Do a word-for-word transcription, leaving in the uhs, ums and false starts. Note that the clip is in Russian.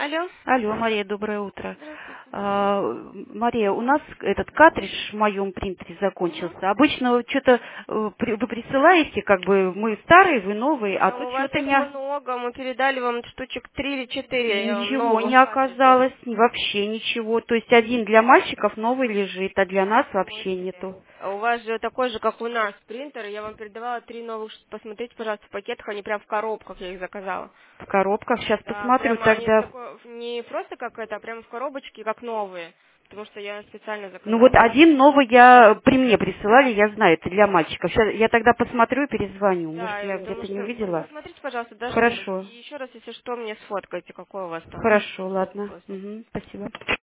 Алло. Алло, Мария, доброе утро. Здравствуйте. А, Мария, у нас этот картридж в моем принтере Мгм. закончился. Обычно что-то вы присылаете, как бы мы старые, вы новые, а тут Но у вас что-то их не... много. Мы передали вам штучек три или четыре э, Ничего не новых картриджей. оказалось, вообще ничего. То есть один для мальчиков новый лежит, а для нас Ничего вообще себе. нету. А у вас же такой же, как у нас, принтер. Я вам передавала три новых. ш- Посмотрите, пожалуйста, в пакетах. Они прям в коробках, я их заказала. В коробках. Сейчас Да, посмотрю прямо они тогда. такой, не просто как это, а прямо в коробочке, как новые. Потому что я специально Ну вот заказала. один новый я при мне присылали, я знаю, это для мальчиков. Щас я тогда посмотрю и перезвоню. Может, Да, и я потому где-то не что п- увидела. посмотрите, пожалуйста, даже Хорошо. и еще раз, если что, мне сфоткайте, какой у вас там Хорошо, ладно. способ. Мгм, спасибо.